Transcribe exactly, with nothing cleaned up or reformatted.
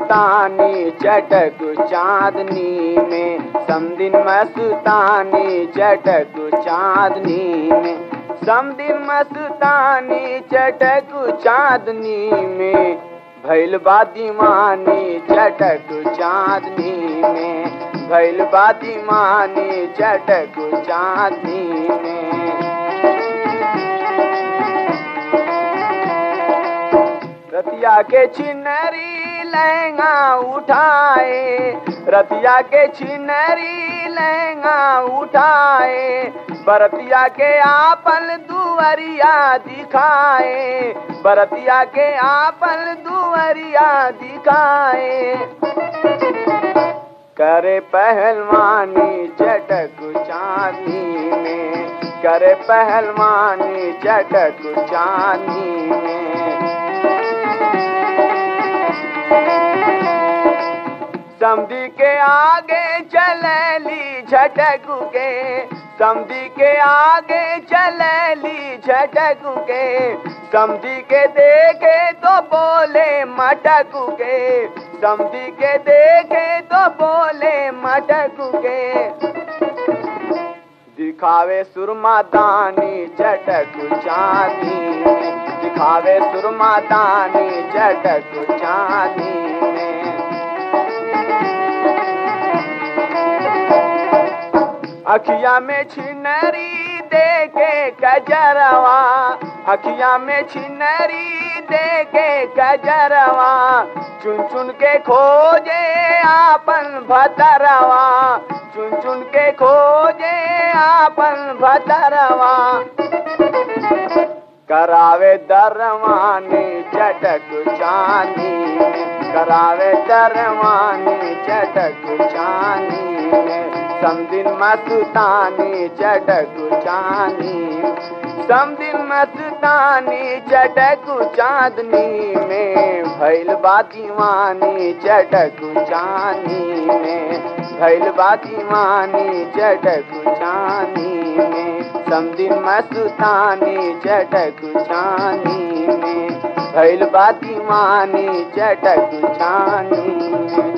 मस्तानी चटक चांदनी में, समदिन मस्तानी चटक चांदनी में, समदिन मस्तानी चटक चांदनी में, भइल बा दीवानी चटक चांदनी में, भइल बा दीवानी चटक चांदनी में। रतिया के छिनरी लहंगा उठाए, रतिया के छिनरी लहंगा उठाए, बरतिया के आपन दुअरिया दिखाए, बरतिया के आपन दुअरिया दिखाए, करे पहलवानी चटक चांदनी में, करे पहलवानी चटक चांदनी में। समधी के आगे चलेली झटक के, समधी के आगे चलेली झटक के, समधी के देखे तो बोले मटक के, समधी के देखे तो बोले मटक के, दिखावे सुरमा दानी चटक चांदनी में, दिखावे सुरमा दानी चटक चांदनी में। अखिया में छिनरी देके कजरवा, अखिया में छिनरी देके कजरवा, चुन चुन के खोजे आपन भतरवा, चुन चुन के खोजे आपन भतरवा, करावे दरवानी चटक चांदनी में, करावे दरवानी चटक चांदनी में, समदिन मस्तानी चटक चांदनी, समदिन मस्तानी चटक चांदनी में, भइल बा दीवानी चटक चांदनी में, भइल बा दीवानी चटक चांदनी में, समदिन मस्तानी चटक चांदनी में, भइल बा दीवानी चटक चांदनी में।